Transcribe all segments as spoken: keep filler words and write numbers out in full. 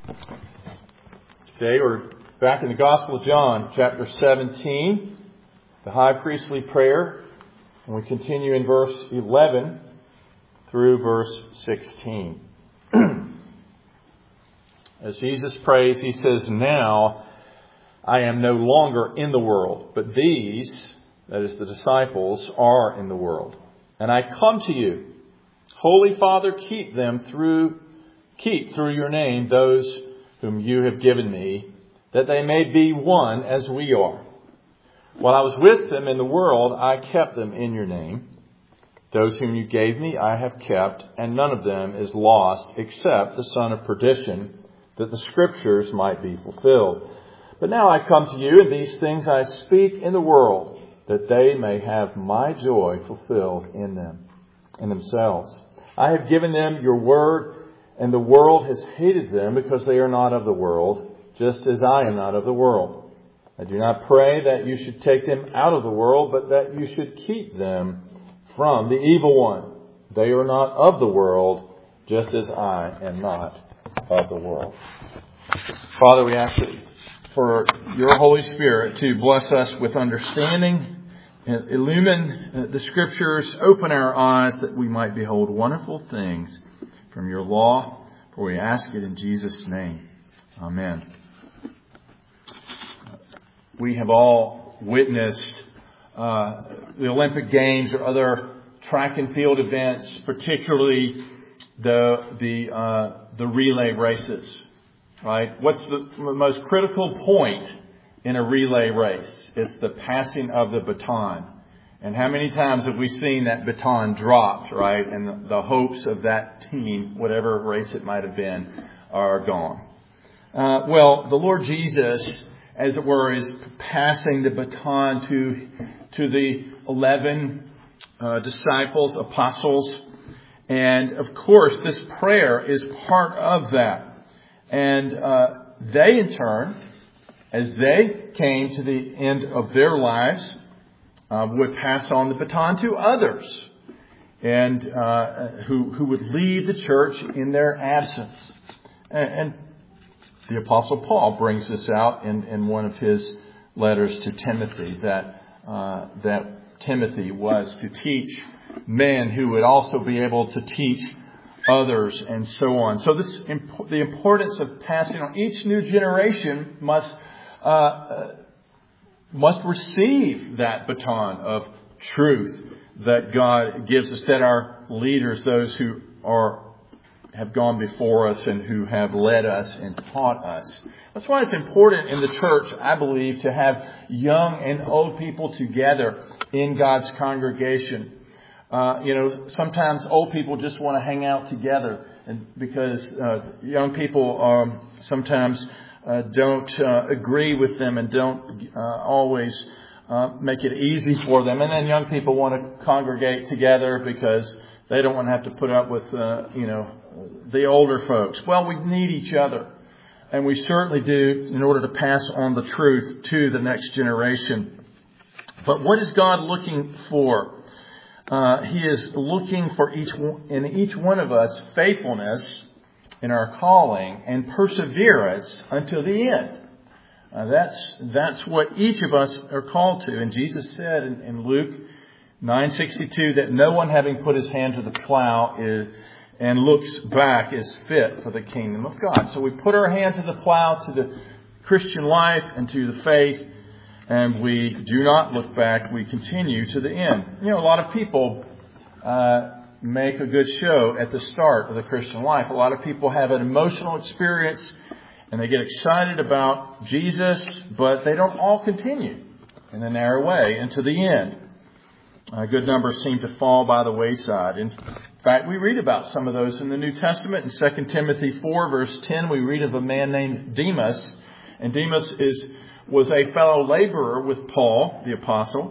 Today we're back in the Gospel of John, chapter seventeen, the high priestly prayer, and we continue in verse eleven through verse sixteen. As Jesus prays, he says, "Now I am no longer in the world, but these," that is the disciples, "are in the world. And I come to you. Holy Father, keep them through, keep through your name those whom you have given me, that they may be one as we are. While I was with them in the world, I kept them in your name. Those whom you gave me, I have kept, and none of them is lost except the son of perdition, that the scriptures might be fulfilled. But now I come to you, and these things I speak in the world, that they may have my joy fulfilled in them, in themselves. I have given them your word, and the world has hated them because they are not of the world, just as I am not of the world. I do not pray that you should take them out of the world, but that you should keep them from the evil one. They are not of the world, just as I am not of the world." Father, we ask that for your Holy Spirit to bless us with understanding, illumine the Scriptures, open our eyes that we might behold wonderful things from your law, for we ask it in Jesus' name. Amen. We have all witnessed uh, the Olympic Games or other track and field events, particularly the the uh, the relay races. Right? What's the most critical point in a relay race? It's the passing of the baton. And how many times have we seen that baton dropped, right? And the, the hopes of that team, whatever race it might have been, are gone. Uh, well, the Lord Jesus, as it were, is passing the baton to to the eleven uh, disciples, apostles. And of course, this prayer is part of that. And uh, they, in turn, as they came to the end of their lives, uh, would pass on the baton to others, and uh, who who would lead the church in their absence. And, and the Apostle Paul brings this out in, in one of his letters to Timothy, that uh, that Timothy was to teach men who would also be able to teach others, and so on. So this, the importance of passing on. Each new generation must uh, must receive that baton of truth that God gives us, that our leaders, those who are have gone before us and who have led us and taught us. That's why it's important in the church, I believe, to have young and old people together in God's congregation. Uh, you know, sometimes old people just want to hang out together, and because uh, young people um, sometimes uh, don't uh, agree with them and don't uh, always uh, make it easy for them. And then young people want to congregate together because they don't want to have to put up with, uh, you know, the older folks. Well, we need each other, and we certainly do, in order to pass on the truth to the next generation. But what is God looking for? Uh, he is looking for each in each one of us faithfulness in our calling and perseverance until the end. Uh, that's that's what each of us are called to. And Jesus said in, in Luke nine sixty-two that no one, having put his hand to the plow is, and looks back, is fit for the kingdom of God. So we put our hand to the plow, to the Christian life and to the faith. And we do not look back. We continue to the end. You know, a lot of people uh, make a good show at the start of the Christian life. A lot of people have an emotional experience and they get excited about Jesus, but they don't all continue in a narrow way into the end. A good number seem to fall by the wayside. In fact, we read about some of those in the New Testament. In Second Timothy four, verse ten, we read of a man named Demas. And Demas is... was a fellow laborer with Paul, the apostle.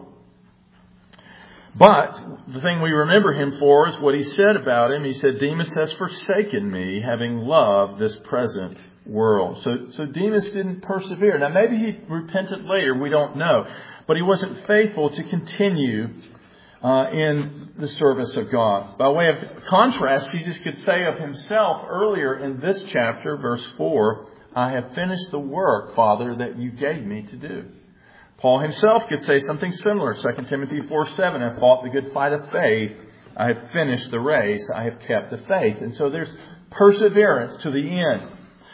But the thing we remember him for is what he said about him. He said, "Demas has forsaken me, having loved this present world." So, so Demas didn't persevere. Now, maybe he repented later. We don't know. But he wasn't faithful to continue uh, in the service of God. By way of contrast, Jesus could say of himself earlier in this chapter, verse four, I have finished the work, Father, that you gave me to do. Paul himself could say something similar. Second Timothy four seven, I fought the good fight of faith. I have finished the race. I have kept the faith. And so there's perseverance to the end.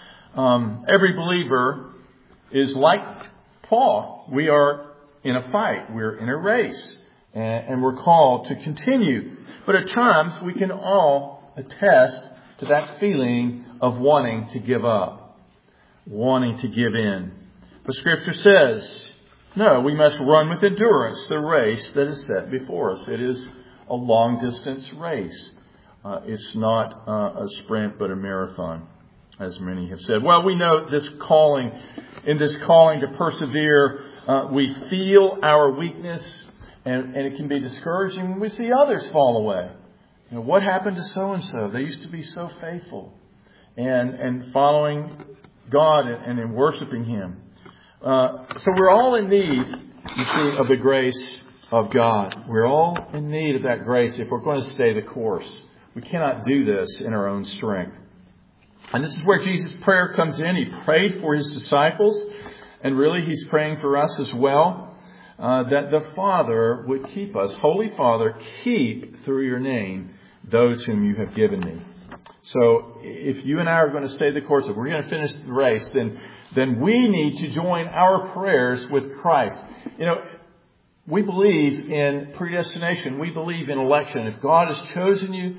Um, every believer is like Paul. We are in a fight. We're in a race. And, and we're called to continue. But at times we can all attest to that feeling of wanting to give up. Wanting to give in. But Scripture says, no, we must run with endurance the race that is set before us. It is a long distance race. Uh, it's not uh, a sprint, but a marathon, as many have said. Well, we know this calling, in this calling to persevere, uh, we feel our weakness, and, and it can be discouraging when we see others fall away. You know, what happened to so-and-so? They used to be so faithful and, and following God and, and in worshiping Him. Uh, so we're all in need, you see, of the grace of God. We're all in need of that grace if we're going to stay the course. We cannot do this in our own strength. And this is where Jesus' prayer comes in. He prayed for His disciples, and really He's praying for us as well, uh, that the Father would keep us. Holy Father, keep through your name those whom you have given me. So if you and I are going to stay the course, if we're going to finish the race, then then we need to join our prayers with Christ. You know, we believe in predestination. We believe in election. If God has chosen you,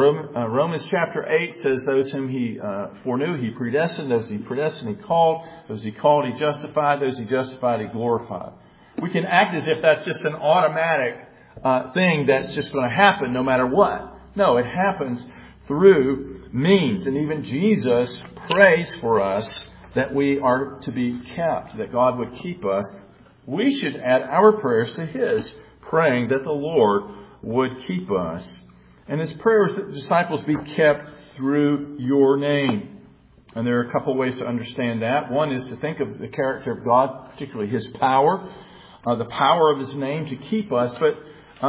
Romans chapter eight says those whom He uh, foreknew, He predestined. Those He predestined, He called. Those He called, He justified. Those He justified, He glorified. We can act as if that's just an automatic uh, thing that's just going to happen no matter what. No, it happens through means. And even Jesus prays for us that we are to be kept, that God would keep us. We should add our prayers to His, praying that the Lord would keep us. And His prayer is that the disciples be kept through your name. And there are a couple of ways to understand that. One is to think of the character of God, particularly His power, uh, the power of His name to keep us. But uh,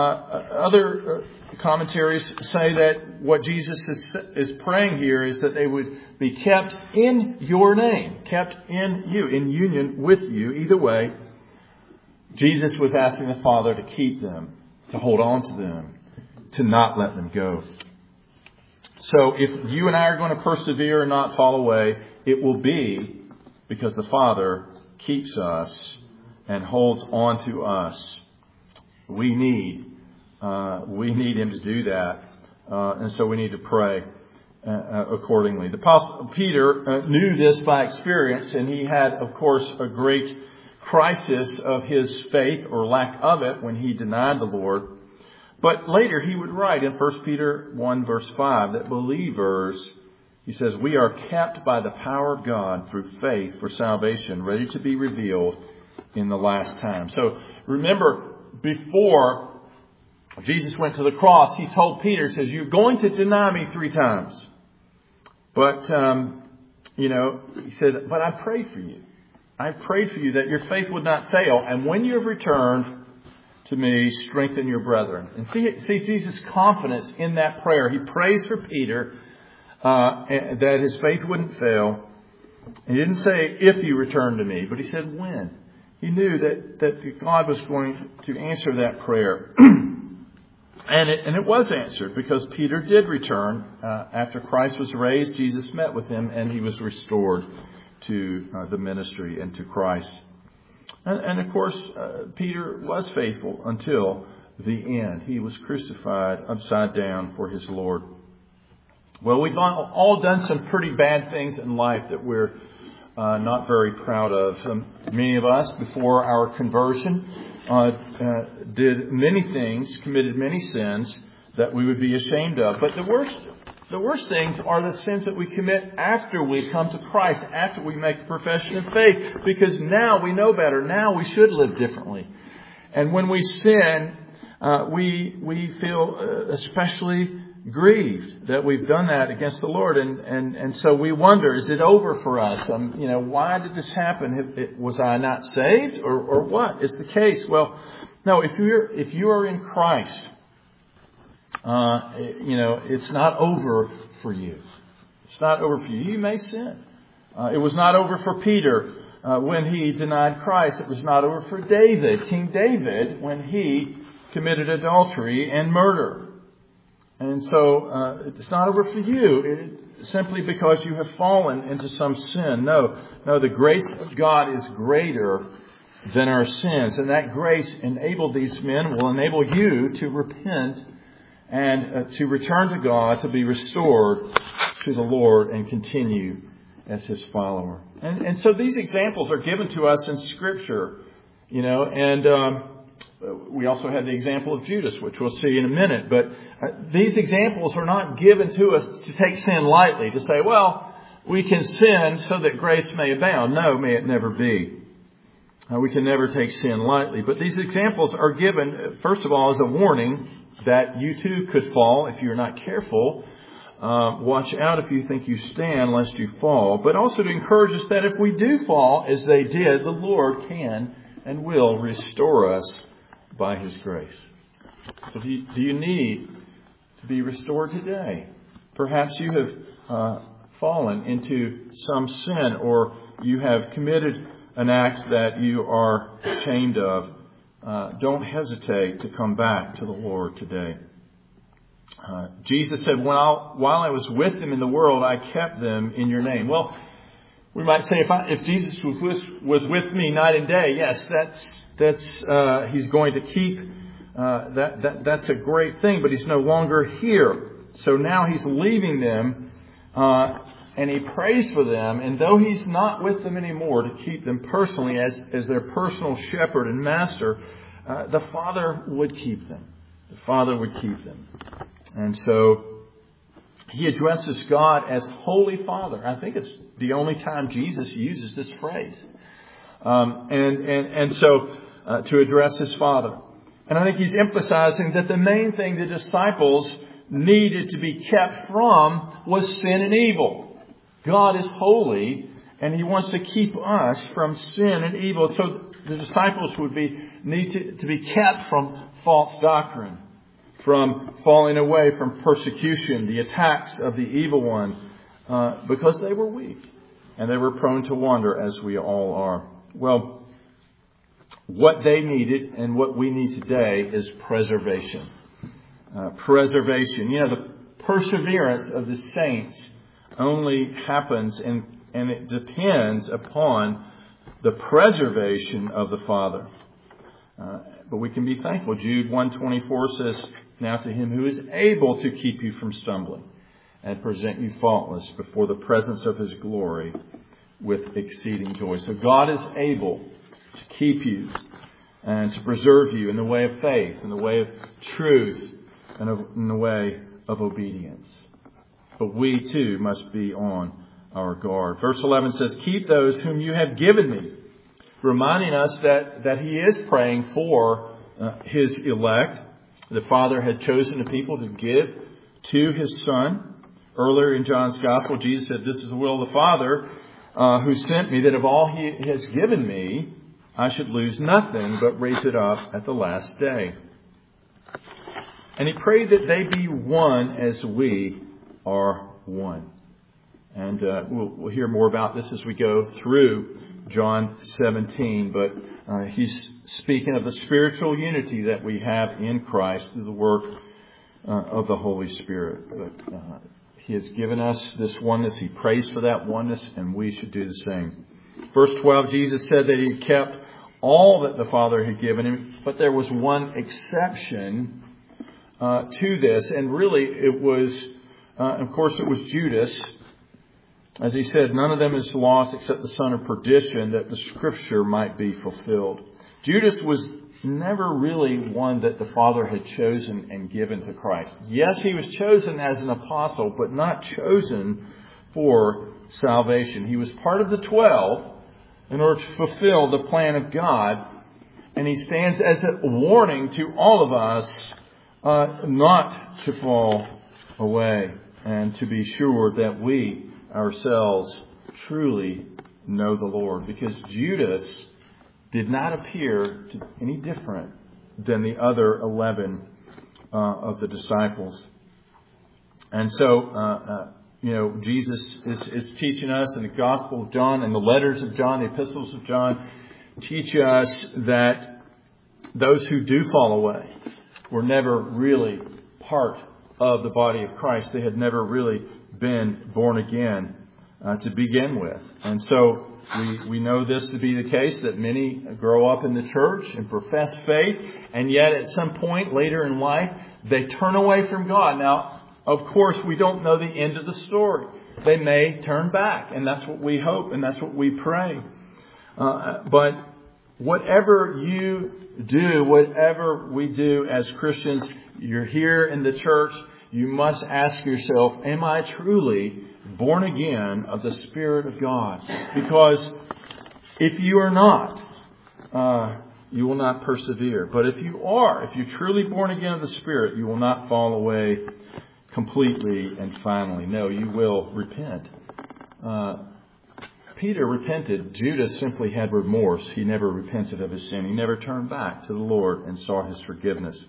other uh, commentaries say that what Jesus is, is praying here is that they would be kept in your name, kept in you, in union with you. Either way, Jesus was asking the Father to keep them, to hold on to them, to not let them go. So if you and I are going to persevere and not fall away, it will be because the Father keeps us and holds on to us. We need, uh, we need Him to do that. Uh, and so we need to pray uh, accordingly. The Apostle Peter uh, knew this by experience, and he had, of course, a great crisis of his faith or lack of it when he denied the Lord. But later he would write in First Peter one verse five that believers, he says, we are kept by the power of God through faith for salvation, ready to be revealed in the last time. So remember, before Jesus went to the cross, He told Peter, He says, you're going to deny me three times. But, um, you know, He says, but I prayed for you. I prayed for you that your faith would not fail. And when you have returned to me, strengthen your brethren. And see, see Jesus' confidence in that prayer. He prays for Peter uh, that his faith wouldn't fail. He didn't say, if you return to me, but He said, when. He knew that, that God was going to answer that prayer. And it, and it was answered because Peter did return. Uh, after Christ was raised, Jesus met with him and he was restored to uh, the ministry and to Christ. And, and of course, uh, Peter was faithful until the end. He was crucified upside down for his Lord. Well, we've all done some pretty bad things in life that we're uh, not very proud of. Um, many of us, before our conversion, uh, uh, did many things, committed many sins that we would be ashamed of. But the worst, the worst things are the sins that we commit after we come to Christ, after we make a profession of faith, because now we know better. Now we should live differently. And when we sin, uh, we we feel uh, especially grieved that we've done that against the Lord. And, and, and so we wonder, is it over for us? Um, you know, why did this happen? It, it, was I not saved or, or what is the case? Well, no, if you're, if you are in Christ, uh, you know, it's not over for you. It's not over for you. You may sin. Uh, it was not over for Peter uh, when he denied Christ. It was not over for David, King David, when he committed adultery and murder. And so uh, it's not over for you it, simply because you have fallen into some sin. No, no, the grace of God is greater than our sins. And that grace enabled these men, will enable you to repent and uh, to return to God, to be restored to the Lord and continue as His follower. And, and so these examples are given to us in Scripture, you know, and um, we also have the example of Judas, which we'll see in a minute. But uh, these examples are not given to us to take sin lightly, to say, well, we can sin so that grace may abound. No, may it never be. Uh, we can never take sin lightly. But these examples are given, first of all, as a warning that you too could fall if you're not careful. Uh, watch out if you think you stand, lest you fall. But also to encourage us that if we do fall, as they did, the Lord can and will restore us by His grace. So do you, do you need to be restored today? Perhaps you have uh, fallen into some sin, or you have committed an act that you are ashamed of. Uh, don't hesitate to come back to the Lord today. Uh, Jesus said, while, while I was with them in the world, I kept them in your name. Well, we might say if, I, if Jesus was with, was with me night and day, yes, that's that's uh, He's going to keep. Uh, that, that that's a great thing, but He's no longer here. So now He's leaving them, uh, and He prays for them. And though He's not with them anymore to keep them personally as as their personal shepherd and master, uh, the Father would keep them. The Father would keep them. And so He addresses God as Holy Father. I think it's the only time Jesus uses this phrase. Um, and, and, and so uh, to address His Father. And I think He's emphasizing that the main thing the disciples needed to be kept from was sin and evil. God is holy, and He wants to keep us from sin and evil. So the disciples would be need to, to be kept from false doctrine, from falling away from persecution, the attacks of the evil one, uh, because they were weak and they were prone to wander, as we all are. Well, what they needed and what we need today is preservation. Uh, preservation. You know, the perseverance of the saints only happens and, and it depends upon the preservation of the Father. Uh, but we can be thankful. Jude one twenty-four says, now to Him who is able to keep you from stumbling and present you faultless before the presence of His glory with exceeding joy. So God is able to keep you and to preserve you in the way of faith, in the way of truth, and in the way of obedience. But we too must be on our guard. Verse eleven says, keep those whom you have given me. Reminding us that, that He is praying for uh, His elect. The Father had chosen a people to give to His Son. Earlier in John's Gospel, Jesus said, this is the will of the Father uh, who sent me, that of all He has given me, I should lose nothing, but raise it up at the last day. And He prayed that they be one as we are one. And uh, we'll, we'll hear more about this as we go through John seventeen. But uh, he's speaking of the spiritual unity that we have in Christ through the work uh, of the Holy Spirit. But uh, He has given us this oneness. He prays for that oneness, and we should do the same. Verse twelve, Jesus said that He kept all that the Father had given Him, but there was one exception uh, to this. And really it was, uh, of course, it was Judas. As He said, none of them is lost except the son of perdition, that the Scripture might be fulfilled. Judas was never really one that the Father had chosen and given to Christ. Yes, he was chosen as an apostle, but not chosen for salvation. He was part of the twelve in order to fulfill the plan of God. And he stands as a warning to all of us uh, not to fall away, and to be sure that we ourselves truly know the Lord. Because Judas did not appear to any different than the other eleven uh, of the disciples. And so, uh, uh, you know, Jesus is, is teaching us in the Gospel of John and the letters of John, the epistles of John, teach us that those who do fall away were never really part of the body of Christ. They had never really been born again uh, to begin with. And so we, we know this to be the case, that many grow up in the church and profess faith, and yet at some point later in life, they turn away from God. Now, of course, we don't know the end of the story. They may turn back, and that's what we hope, and that's what we pray. Uh, but whatever you do, whatever we do as Christians, you're here in the church, you must ask yourself, am I truly born again of the Spirit of God? Because if you are not, uh, you will not persevere. But if you are, if you're truly born again of the Spirit, you will not fall away completely and finally. No, you will repent. Uh, Peter repented. Judas simply had remorse. He never repented of his sin. He never turned back to the Lord and saw His forgiveness.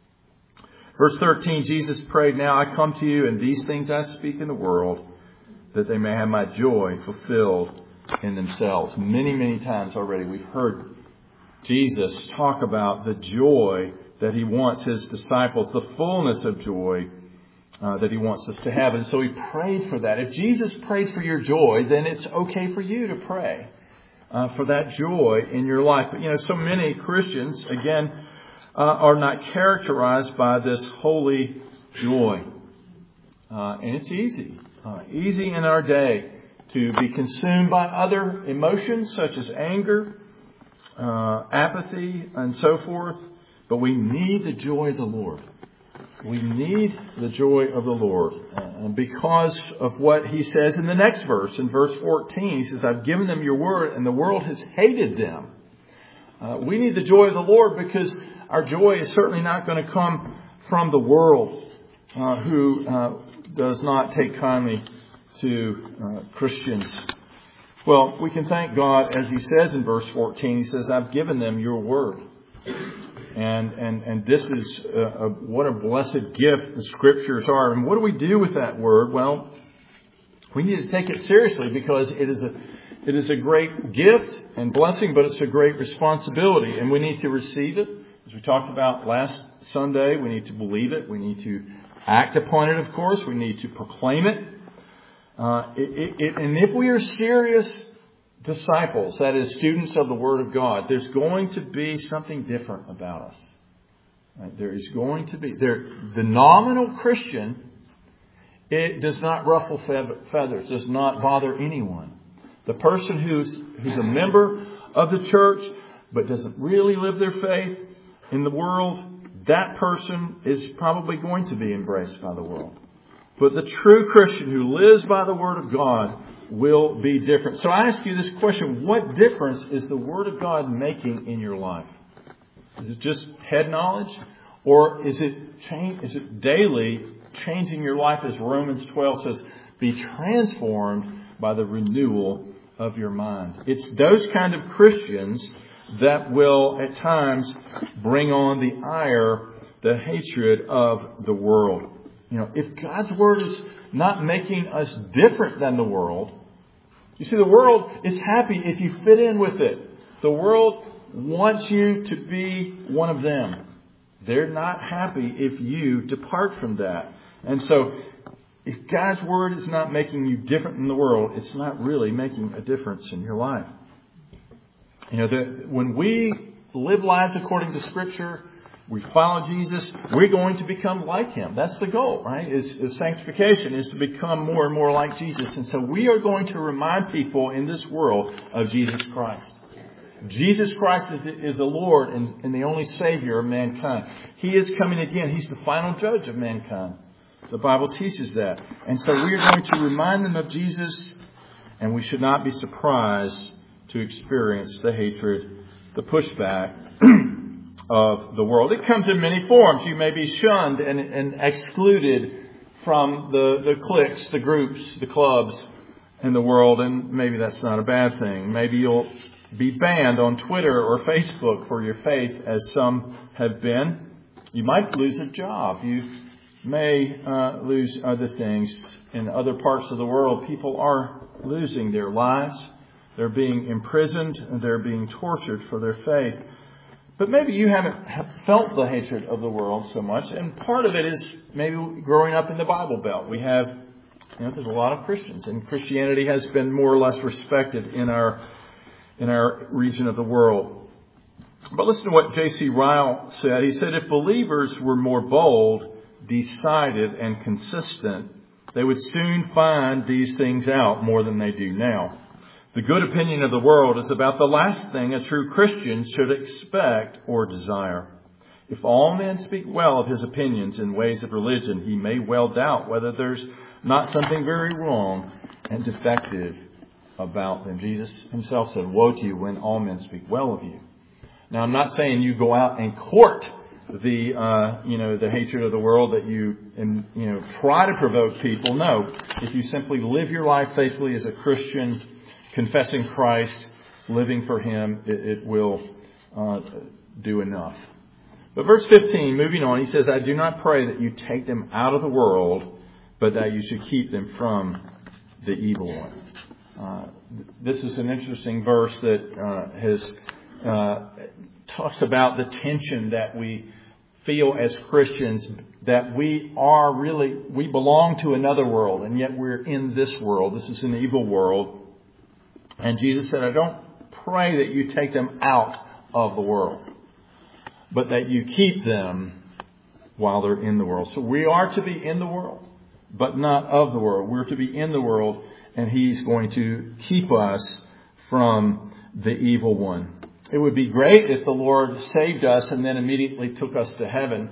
Verse thirteen, Jesus prayed, "Now I come to you, and these things I speak in the world, that they may have my joy fulfilled in themselves." Many, many times already we've heard Jesus talk about the joy that He wants His disciples, the fullness of joy uh, that He wants us to have. And so He prayed for that. If Jesus prayed for your joy, then it's okay for you to pray uh, for that joy in your life. But, you know, so many Christians, again, uh, are not characterized by this holy joy. Uh, and it's easy. Uh, easy in our day to be consumed by other emotions such as anger, uh, apathy, and so forth. But we need the joy of the Lord. We need the joy of the Lord. And because of what He says in the next verse, in verse fourteen, He says, "I've given them your word, and the world has hated them." Uh, we need the joy of the Lord because our joy is certainly not going to come from the world, uh, who uh, does not take kindly to uh, Christians. Well, we can thank God, as He says in verse fourteen. He says, "I've given them your word." And and and this is a, a, what a blessed gift the Scriptures are. And what do we do with that word? Well, we need to take it seriously because it is a it is a great gift and blessing, but it's a great responsibility, and we need to receive it. As we talked about last Sunday, we need to believe it. We need to act upon it, of course. We need to proclaim it. Uh, it, it, it and if we are serious disciples, that is, students of the Word of God, there's going to be something different about us. Right? There is going to be. There, the nominal Christian, it does not ruffle feathers, does not bother anyone. The person who's who's a member of the church but doesn't really live their faith in the world, that person is probably going to be embraced by the world. But the true Christian who lives by the Word of God will be different. So I ask you this question: what difference is the Word of God making in your life? Is it just head knowledge? Or is it change, is it daily changing your life, as Romans twelve says, be transformed by the renewal of your mind? It's those kind of Christians that will at times bring on the ire, the hatred of the world. You know, if God's Word is not making us different than the world, you see, the world is happy if you fit in with it. The world wants you to be one of them. They're not happy if you depart from that. And so, if God's Word is not making you different than the world, it's not really making a difference in your life. You know, the, when we live lives according to Scripture, we follow Jesus, we're going to become like Him. That's the goal, right? Is, is sanctification is to become more and more like Jesus. And so we are going to remind people in this world of Jesus Christ. Jesus Christ is the, is the Lord and, and the only Savior of mankind. He is coming again. He's the final judge of mankind. The Bible teaches that. And so we are going to remind them of Jesus, and we should not be surprised to experience the hatred, the pushback of the world. It comes in many forms. You may be shunned and, and excluded from the, the cliques, the groups, the clubs in the world, and maybe that's not a bad thing. Maybe you'll be banned on Twitter or Facebook for your faith, as some have been. You might lose a job. You may uh, lose other things. In other parts of the world, people are losing their lives. They're being imprisoned and they're being tortured for their faith. But maybe you haven't felt the hatred of the world so much. And part of it is maybe growing up in the Bible Belt. We have, you know, there's a lot of Christians, and Christianity has been more or less respected in our in our region of the world. But listen to what J C Ryle said. He said, if believers were more bold, decided, and consistent, they would soon find these things out more than they do now. The good opinion of the world is about the last thing a true Christian should expect or desire. If all men speak well of his opinions and ways of religion, he may well doubt whether there's not something very wrong and defective about them. Jesus himself said, woe to you when all men speak well of you. Now, I'm not saying you go out and court the, uh, you know, the hatred of the world, that you, and, you know, try to provoke people. No, if you simply live your life faithfully as a Christian, confessing Christ, living for Him, it, it will uh, do enough. But verse fifteen, moving on, he says, I do not pray that you take them out of the world, but that you should keep them from the evil one. Uh, this is an interesting verse that uh, has uh, talks about the tension that we feel as Christians, that we are really, we belong to another world, and yet we're in this world. This is an evil world. And Jesus said, I don't pray that you take them out of the world, but that you keep them while they're in the world. So we are to be in the world, but not of the world. We're to be in the world, and He's going to keep us from the evil one. It would be great if the Lord saved us and then immediately took us to heaven,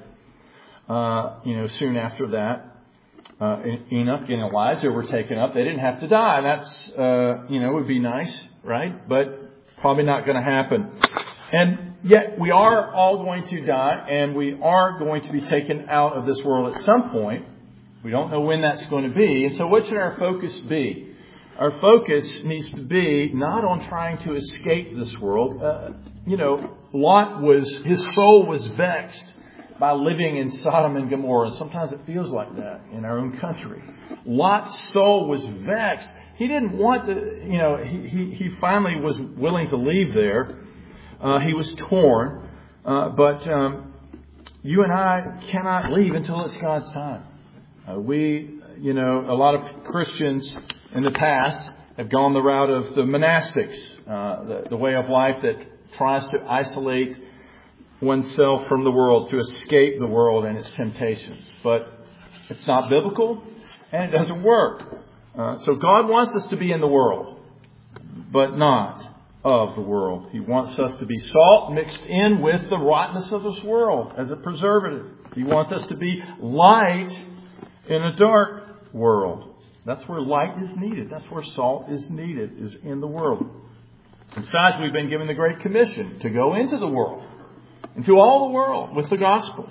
uh, you know, soon after that. Uh, Enoch and Elijah were taken up. They didn't have to die. That's, uh, you know, would be nice, right? But probably not going to happen. And yet we are all going to die, and we are going to be taken out of this world at some point. We don't know when that's going to be. And so what should our focus be? Our focus needs to be not on trying to escape this world. Uh, you know, Lot was, his soul was vexed by living in Sodom and Gomorrah. And sometimes it feels like that in our own country. Lot's soul was vexed. He didn't want to, you know, he, he, he finally was willing to leave there. Uh, he was torn. Uh, but um, you and I cannot leave until it's God's time. Uh, we, you know, a lot of Christians in the past have gone the route of the monastics, uh, the, the way of life that tries to isolate oneself from the world, to escape the world and its temptations. But it's not biblical, and it doesn't work. Uh, so God wants us to be in the world, but not of the world. He wants us to be salt mixed in with the rottenness of this world as a preservative. He wants us to be light in a dark world. That's where light is needed. That's where salt is needed, is in the world. Besides, we've been given the Great Commission to go into the world, into all the world with the gospel.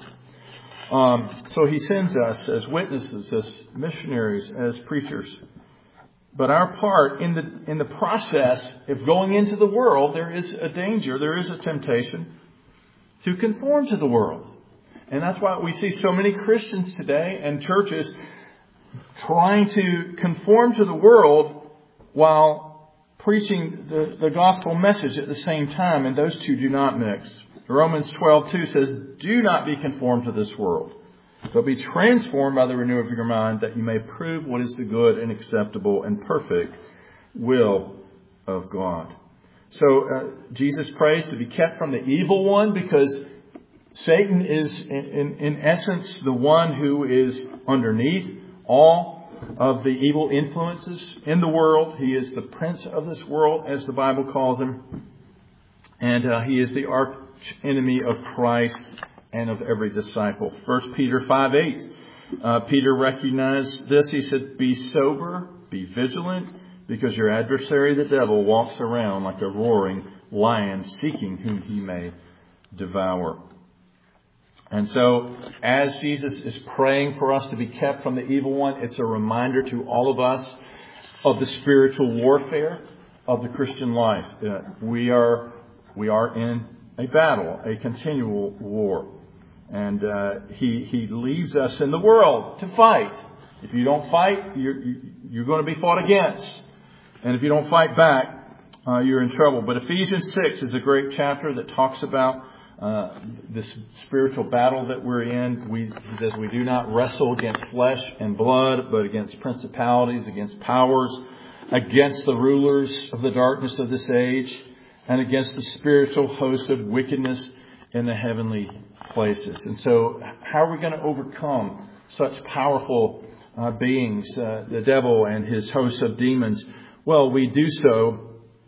Um, so He sends us as witnesses, as missionaries, as preachers. But our part in the in the process of going into the world, there is a danger, there is a temptation to conform to the world. And that's why we see so many Christians today and churches trying to conform to the world while preaching the, the gospel message at the same time. And those two do not mix. Romans twelve two says, do not be conformed to this world, but be transformed by the renewal of your mind, that you may prove what is the good and acceptable and perfect will of God. So uh, Jesus prays to be kept from the evil one, because Satan is in, in, in essence the one who is underneath all of the evil influences in the world. He is the prince of this world, as the Bible calls him. And uh, he is the arch enemy of Christ and of every disciple. First Peter five eight. Uh, Peter recognized this. He said, be sober, be vigilant, because your adversary, the devil, walks around like a roaring lion, seeking whom he may devour. And so as Jesus is praying for us to be kept from the evil one, it's a reminder to all of us of the spiritual warfare of the Christian life. Uh, we are we are in a battle, a continual war. And uh, he he leaves us in the world to fight. If you don't fight, you're, you're going to be fought against. And if you don't fight back, uh, you're in trouble. But Ephesians six is a great chapter that talks about Uh, this spiritual battle that we're in. We, he says we do not wrestle against flesh and blood, but against principalities, against powers, against the rulers of the darkness of this age, and against the spiritual host of wickedness in the heavenly places. And so how are we going to overcome such powerful uh, beings, uh, the devil and his host of demons? Well, we do so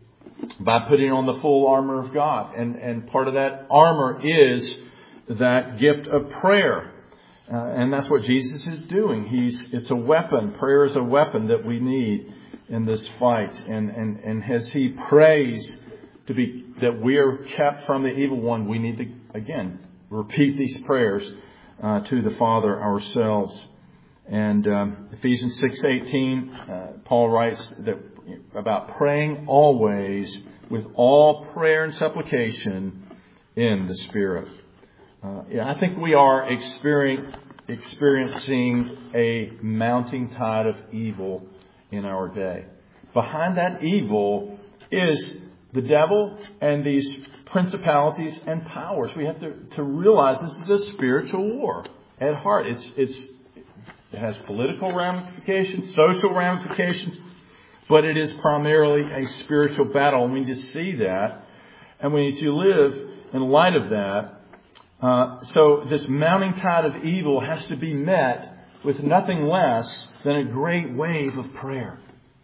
by putting on the full armor of God. And, and part of that armor is that gift of prayer. Uh, and that's what Jesus is doing. He's, it's a weapon. Prayer is a weapon that we need in this fight. And, and, and as he prays to be, that we are kept from the evil one, we need to, again, repeat these prayers uh, to the Father ourselves. And um, Ephesians six eighteen, uh, Paul writes that about praying always with all prayer and supplication in the Spirit. Uh, yeah, I think we are experiencing, experiencing a mounting tide of evil in our day. Behind that evil is the devil and these principalities and powers. We have to, to realize this is a spiritual war at heart. It's, it's, it has political ramifications, social ramifications, but it is primarily a spiritual battle. And we need to see that. And we need to live in light of that. Uh, so this mounting tide of evil has to be met with nothing less than a great wave of prayer.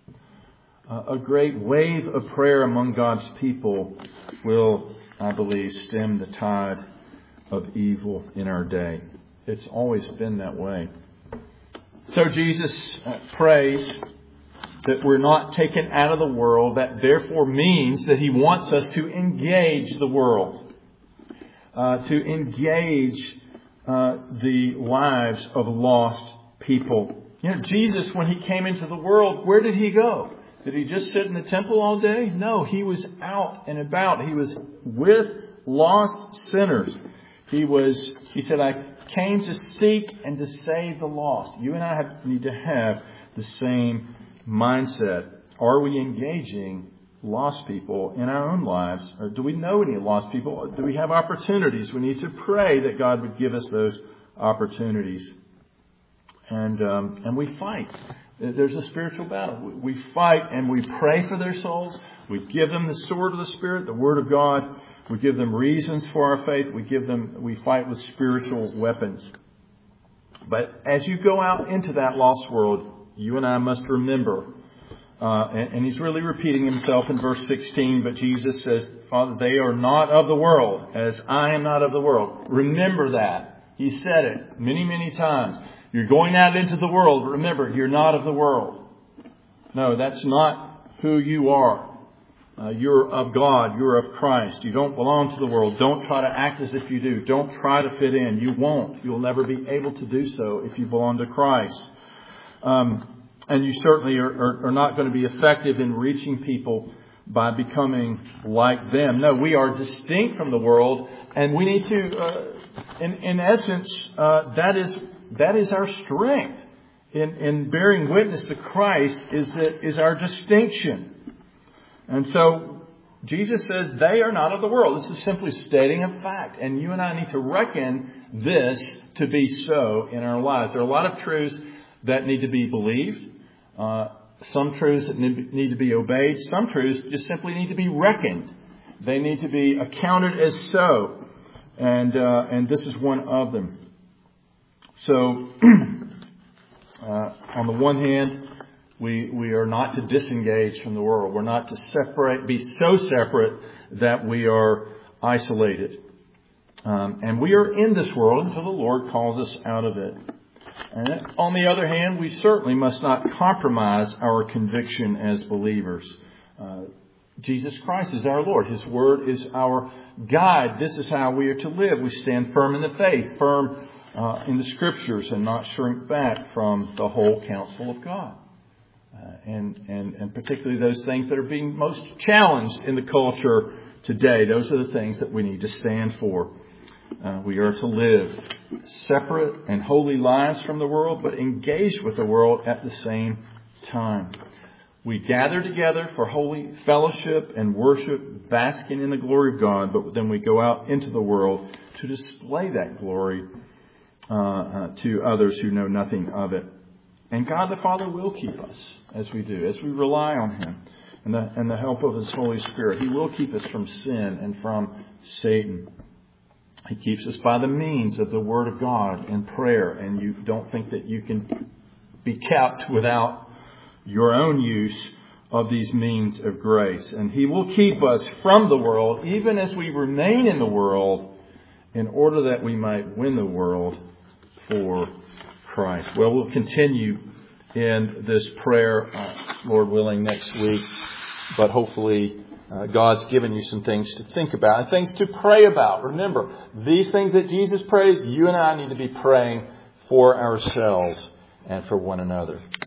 Uh, a great wave of prayer among God's people will, I believe, stem the tide of evil in our day. It's always been that way. So Jesus uh, prays that we're not taken out of the world. That therefore means that he wants us to engage the world, uh, to engage uh, the lives of lost people. You know, Jesus, when he came into the world, where did he go? Did he just sit in the temple all day? No, he was out and about. He was with lost sinners. He was. He said, "I came to seek and to save the lost." You and I have, need to have the same mindset. Are we engaging lost people in our own lives? Or do we know any lost people? Do we have opportunities? We need to pray that God would give us those opportunities. And um, and we fight. There's a spiritual battle. We fight and we pray for their souls. We give them the sword of the Spirit, the Word of God. We give them reasons for our faith. We give them. We fight with spiritual weapons. But as you go out into that lost world, you and I must remember, uh, and, and he's really repeating himself in verse sixteen, but Jesus says, Father, they are not of the world, as I am not of the world. Remember that. He said it many, many times. You're going out into the world, but remember, you're not of the world. No, that's not who you are. Uh, you're of God. You're of Christ. You don't belong to the world. Don't try to act as if you do. Don't try to fit in. You won't. You'll never be able to do so if you belong to Christ. Um, and you certainly are, are, are not going to be effective in reaching people by becoming like them. No, we are distinct from the world, and we need to, uh, in, in essence, uh, that is that is our strength in, in bearing witness to Christ. Is that is our distinction. And so Jesus says they are not of the world. This is simply stating a fact, and you and I need to reckon this to be so in our lives. There are a lot of truths that need to be believed. Uh, some truths that need to be obeyed. Some truths just simply need to be reckoned. They need to be accounted as so. And uh, and this is one of them. So, uh, on the one hand, we we are not to disengage from the world. We're not to separate, be so separate that we are isolated. Um, and we are in this world until the Lord calls us out of it. And on the other hand, we certainly must not compromise our conviction as believers. Uh, Jesus Christ is our Lord. His Word is our guide. This is how we are to live. We stand firm in the faith, firm uh, in the Scriptures, and not shrink back from the whole counsel of God. Uh, and, and, and particularly those things that are being most challenged in the culture today. Those are the things that we need to stand for. Uh, we are to live separate and holy lives from the world, but engaged with the world at the same time. We gather together for holy fellowship and worship, basking in the glory of God, but then we go out into the world to display that glory uh, uh, to others who know nothing of it. And God the Father will keep us as we do, as we rely on Him and the, and the help of His Holy Spirit. He will keep us from sin and from Satan. He keeps us by the means of the Word of God and prayer. And you don't think that you can be kept without your own use of these means of grace. And He will keep us from the world, even as we remain in the world, in order that we might win the world for Christ. Well, we'll continue in this prayer, uh, Lord willing, next week. But hopefully uh, God's given you some things to think about and things to pray about. Remember, these things that Jesus prays, you and I need to be praying for ourselves and for one another.